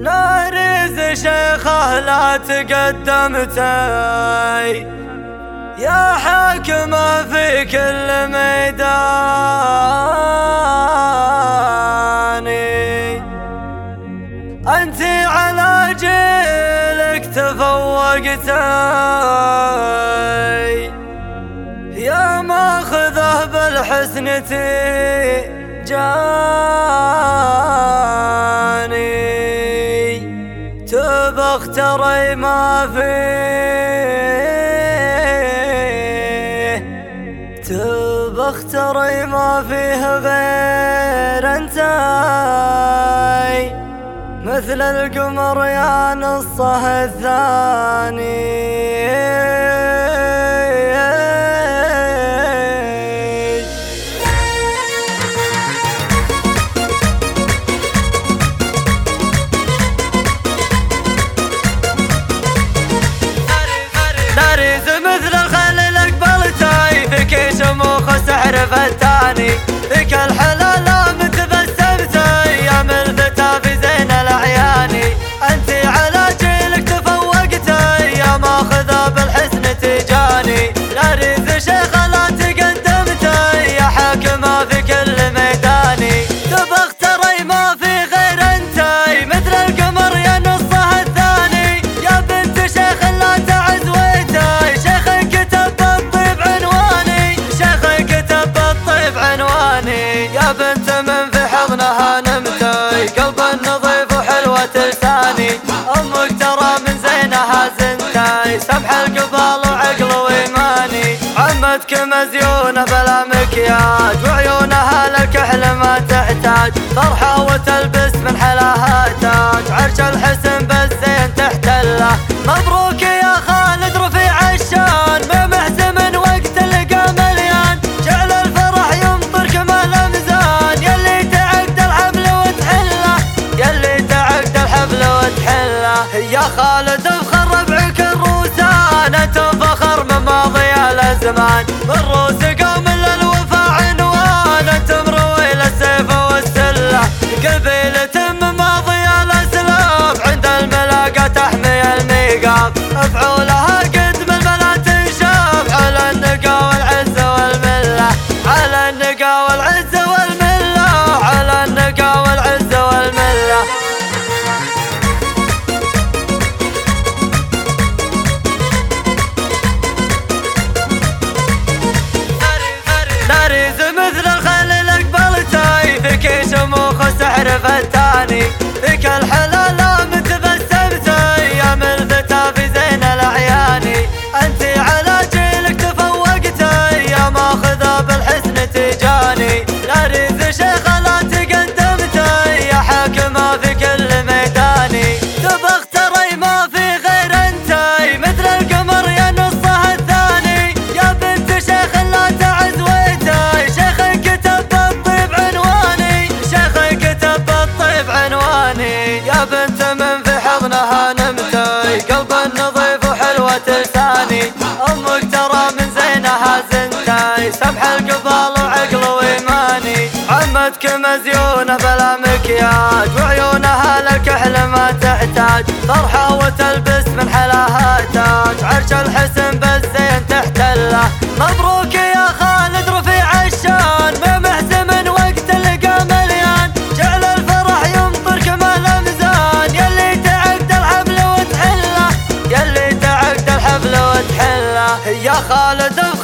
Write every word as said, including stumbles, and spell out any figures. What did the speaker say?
ناريز شيخه لا تقدمتي يا حاكمة في كل ميداني، أنت على جيلك تفوقتي يا ماخذه بالحسن تجاني، تبختري ما فيه تبختري ما فيه غير انتي، مثل القمر يا نصه الثاني. شموخ سحر فتاني فيك الحلالة متبسمتي يا ملفتة في زين الأعياني، أنت على جيلك تفوقتي يا ماخذة بالحسن تجاني، لا ريز شيخة لا تقدمتي يا حاكمة في كل ميداني، تبختري ما في غير انتي مثل القمر يا نصها الثاني، يا بنت شيخ لا تعزويتي شيخ كتب بالطيب عنواني، يا بنت من في حضنها نمتي قلب نظيف وحلوة لساني، أمك ترى من زينها زنتي سمح القبال وعقل وإيماني، عمتك مزيونة بلا مكياج وعيونها للكحل ما تحتاج، طرحة وتلبس من حلاها تاج عرش الحسن بالزين تحتله، مبروك يا خالد رفيع الشان ما محزم وقت اللقا مليان، جعل الفرح يمطر كمال امزان، يلي تعقد الحبل وتحله يلي تعقد الحبل وتحله، يا خالد افخر ربعك الروسان انت فخر من ماضي الازمان، بالروس قوم للوفا عنوان انت مروي للسيف والسله، قبيلة من ماضي الاسلام عند الملاقى تحمي الميقام، افعولها قد من بلا تنشاف على النقا والعز والمله، على النقا والعز والمله، على النقا والعز والمله. ناريز مثل الخيل اقبلتي فيك شموخ سحر فتاني، فيك الحلالة متبسمتي يا ملفتة في زين الأعياني، أنت على جيلك تفوقتي يا ماخذة بالحسن تجاني، ناريز شيخة لا تقدمتي يا حاكمة في كل ميداني، تبختري ما في غير انتي مثل القمر يا نصها الثاني، يا بنت شيخ لا تعزويتي شيخ كتب بالطيب عنواني، شيخ كتب بالطيب عنواني، يا بنت من في حضنها نمتي قلب نظيف وحلوة لساني، أمك ترى من زينها زنتي سمح القبال وعقل وإيماني، عمتك مزيونة بلا مكياج وعيونها للكحل ما تحتاج، طرحة وتلبس من حلاها تاج عرش الحسن بالزين تحتله، مبروك يا خالد رفيع الشان ما محزم وقت اللقا مليان، جعل الفرح يمطر كمال امزان، يلي تعقد الحبل وتحله يلي تعقد الحبل وتحله، يا خالد